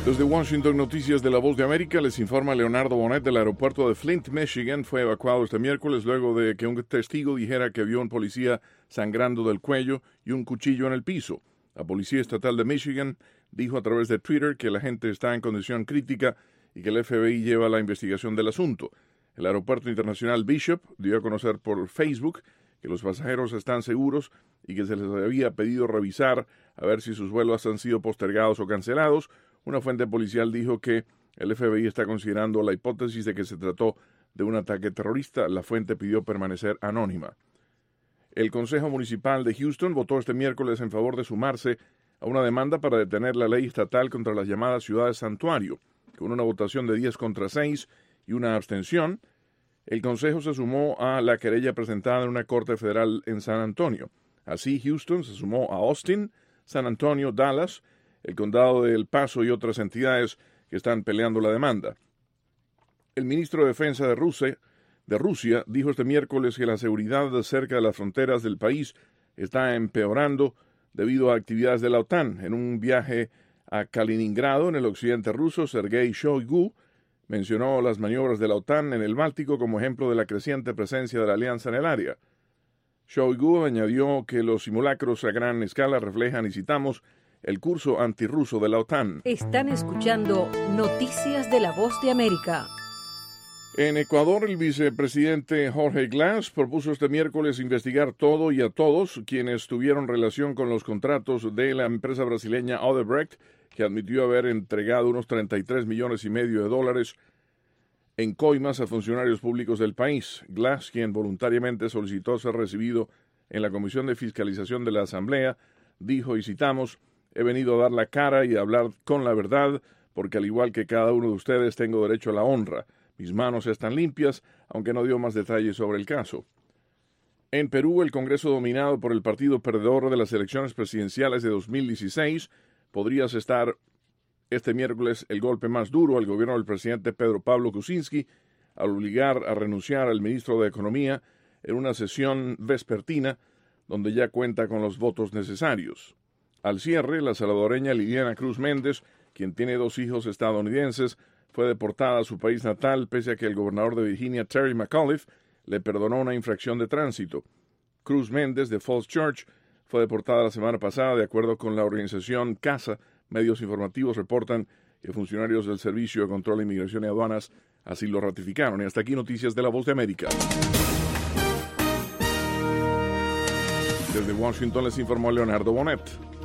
Desde Washington, Noticias de la Voz de América, les informa Leonardo Bonet. Del aeropuerto de Flint, Michigan, fue evacuado este miércoles luego de que un testigo dijera que vio a un policía sangrando del cuello y un cuchillo en el piso. La Policía Estatal de Michigan dijo a través de Twitter que la gente está en condición crítica y que el FBI lleva la investigación del asunto. El aeropuerto internacional Bishop dio a conocer por Facebook que los pasajeros están seguros y que se les había pedido revisar a ver si sus vuelos han sido postergados o cancelados. Una fuente policial dijo que el FBI está considerando la hipótesis de que se trató de un ataque terrorista. La fuente pidió permanecer anónima. El Consejo Municipal de Houston votó este miércoles en favor de sumarse a una demanda para detener la ley estatal contra las llamadas ciudades santuario. Con una votación de 10 contra 6 y una abstención, el Consejo se sumó a la querella presentada en una corte federal en San Antonio. Así, Houston se sumó a Austin, San Antonio, Dallas, el condado de El Paso y otras entidades que están peleando la demanda. El ministro de Defensa de Rusia dijo este miércoles que la seguridad cerca de las fronteras del país está empeorando debido a actividades de la OTAN. En un viaje a Kaliningrado, en el occidente ruso, Sergei Shoigu mencionó las maniobras de la OTAN en el Báltico como ejemplo de la creciente presencia de la alianza en el área. Shoigu añadió que los simulacros a gran escala reflejan, y citamos, el curso antirruso de la OTAN. Están escuchando Noticias de la Voz de América. En Ecuador, el vicepresidente Jorge Glass propuso este miércoles investigar todo y a todos quienes tuvieron relación con los contratos de la empresa brasileña Odebrecht, que admitió haber entregado unos 33 millones y medio de dólares en coimas a funcionarios públicos del país. Glass, quien voluntariamente solicitó ser recibido en la Comisión de Fiscalización de la Asamblea, dijo, y citamos, he venido a dar la cara y a hablar con la verdad, porque al igual que cada uno de ustedes tengo derecho a la honra. Mis manos están limpias, aunque no dio más detalles sobre el caso. En Perú, el Congreso dominado por el partido perdedor de las elecciones presidenciales de 2016 podría asestar este miércoles el golpe más duro al gobierno del presidente Pedro Pablo Kuczynski al obligar a renunciar al ministro de Economía en una sesión vespertina donde ya cuenta con los votos necesarios. Al cierre, la salvadoreña Liliana Cruz Méndez, quien tiene 2 hijos estadounidenses, fue deportada a su país natal pese a que el gobernador de Virginia, Terry McAuliffe, le perdonó una infracción de tránsito. Cruz Méndez, de Falls Church, fue deportada la semana pasada de acuerdo con la organización CASA. Medios informativos reportan que funcionarios del Servicio de Control de Inmigración y Aduanas así lo ratificaron. Y hasta aquí Noticias de la Voz de América. Desde Washington les informó Leonardo Bonet.